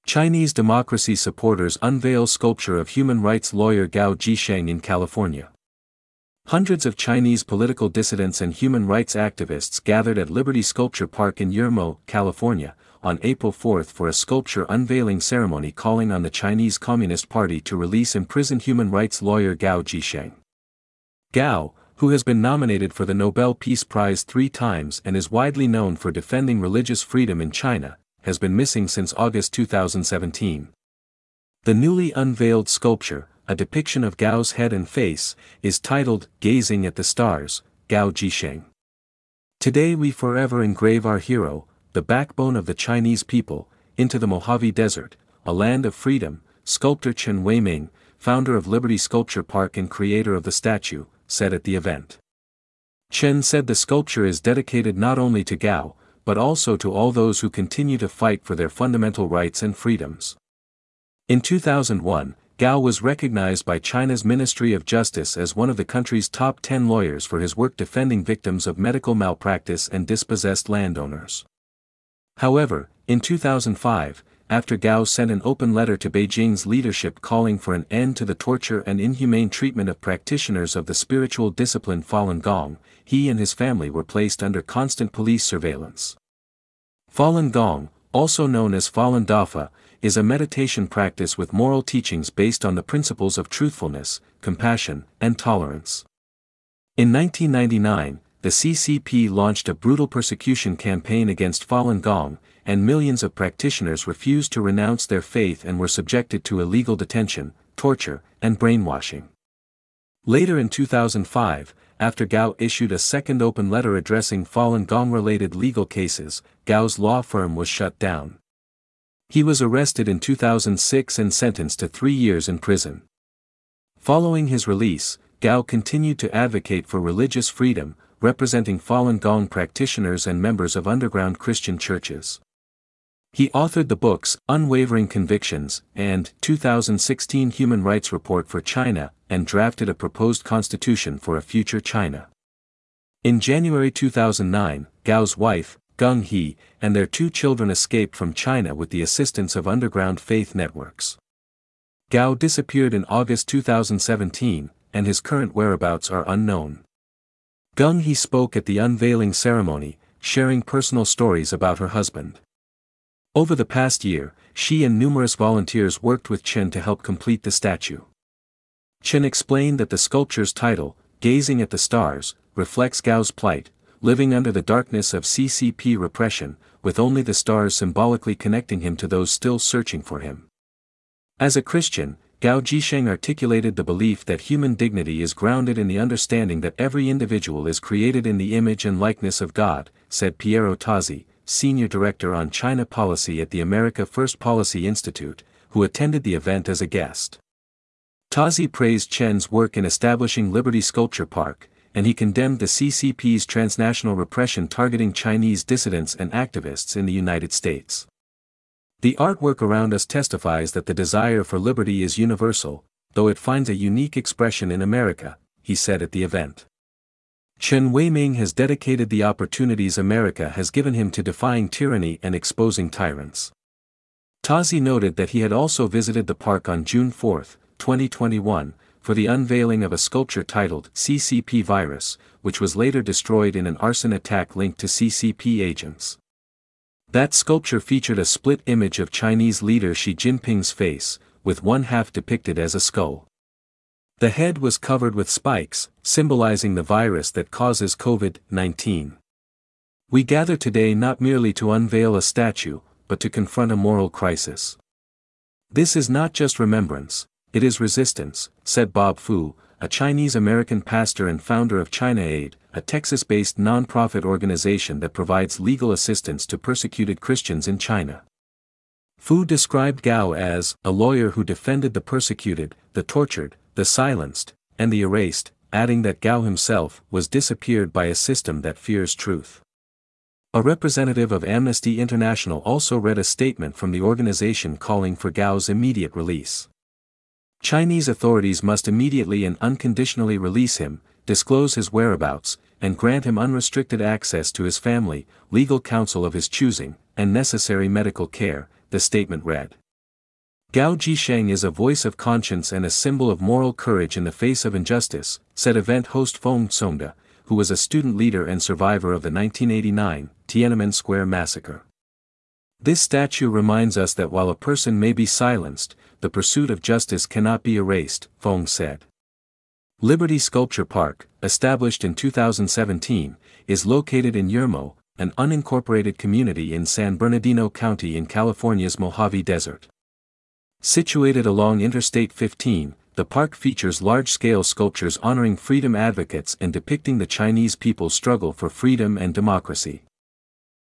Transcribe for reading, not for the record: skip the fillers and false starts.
Chinese democracy supporters unveil sculpture of human rights lawyer Gao Zhisheng in California. Hundreds of Chinese political dissidents and human rights activists gathered at Liberty Sculpture Park in Yermo, California, on April 4 for a sculpture unveiling ceremony calling on the Chinese Communist Party to release imprisoned human rights lawyer Gao Zhisheng. Gao, who has been nominated for the Nobel Peace Prize 3 times and is widely known for defending religious freedom in China, has been missing since August 2017. The newly unveiled sculpture, a depiction of Gao's head and face, is titled Gazing at the Stars, Gao Zhisheng. Today we forever engrave our hero, the backbone of the Chinese people, into the Mojave Desert, a land of freedom, sculptor Chen Weiming, founder of Liberty Sculpture Park and creator of the statue, said at the event. Chen said the sculpture is dedicated not only to Gao, but also to all those who continue to fight for their fundamental rights and freedoms. In 2001, Gao was recognized by China's Ministry of Justice as one of the country's top 10 lawyers for his work defending victims of medical malpractice and dispossessed landowners. However, in 2005, after Gao sent an open letter to Beijing's leadership calling for an end to the torture and inhumane treatment of practitioners of the spiritual discipline Falun Gong, he and his family were placed under constant police surveillance. Falun Gong, also known as Falun Dafa, is a meditation practice with moral teachings based on the principles of truthfulness, compassion, and tolerance. In 1999, the CCP launched a brutal persecution campaign against Falun Gong, and millions of practitioners refused to renounce their faith and were subjected to illegal detention, torture, and brainwashing. Later in 2005, after Gao issued a second open letter addressing Falun Gong-related legal cases, Gao's law firm was shut down. He was arrested in 2006 and sentenced to 3 years in prison. Following his release, Gao continued to advocate for religious freedom, representing Falun Gong practitioners and members of underground Christian churches. He authored the books Unwavering Convictions and 2016 Human Rights Report for China and drafted a proposed constitution for a future China. In January 2009, Gao's wife, Geng He, and their 2 children escaped from China with the assistance of underground faith networks. Gao disappeared in August 2017, and his current whereabouts are unknown. Geng He spoke at the unveiling ceremony, sharing personal stories about her husband. Over the past year, she and numerous volunteers worked with Chen to help complete the statue. Chen explained that the sculpture's title, Gazing at the Stars, reflects Gao's plight, living under the darkness of CCP repression, with only the stars symbolically connecting him to those still searching for him. As a Christian, Gao Zhisheng articulated the belief that human dignity is grounded in the understanding that every individual is created in the image and likeness of God, said Piero Tozzi, Senior Director on China Policy at the America First Policy Institute, who attended the event as a guest. Tozzi praised Chen's work in establishing Liberty Sculpture Park, and he condemned the CCP's transnational repression targeting Chinese dissidents and activists in the United States. The artwork around us testifies that the desire for liberty is universal, though it finds a unique expression in America, he said at the event. Chen Weiming has dedicated the opportunities America has given him to defying tyranny and exposing tyrants. Tozzi noted that he had also visited the park on June 4, 2021, for the unveiling of a sculpture titled CCP Virus, which was later destroyed in an arson attack linked to CCP agents. That sculpture featured a split image of Chinese leader Xi Jinping's face, with one half depicted as a skull. The head was covered with spikes, symbolizing the virus that causes COVID-19. We gather today not merely to unveil a statue, but to confront a moral crisis. This is not just remembrance, it is resistance, said Bob Fu, a Chinese-American pastor and founder of China Aid, a Texas-based non-profit organization that provides legal assistance to persecuted Christians in China. Fu described Gao as a lawyer who defended the persecuted, the tortured, the silenced, and the erased, adding that Gao himself was disappeared by a system that fears truth. A representative of Amnesty International also read a statement from the organization calling for Gao's immediate release. Chinese authorities must immediately and unconditionally release him, disclose his whereabouts, and grant him unrestricted access to his family, legal counsel of his choosing, and necessary medical care, the statement read. Gao Jisheng is a voice of conscience and a symbol of moral courage in the face of injustice, said event host Feng Songda, who was a student leader and survivor of the 1989 Tiananmen Square massacre. This statue reminds us that while a person may be silenced, the pursuit of justice cannot be erased, Feng said. Liberty Sculpture Park, established in 2017, is located in Yermo, an unincorporated community in San Bernardino County in California's Mojave Desert. Situated along Interstate 15, the park features large-scale sculptures honoring freedom advocates and depicting the Chinese people's struggle for freedom and democracy.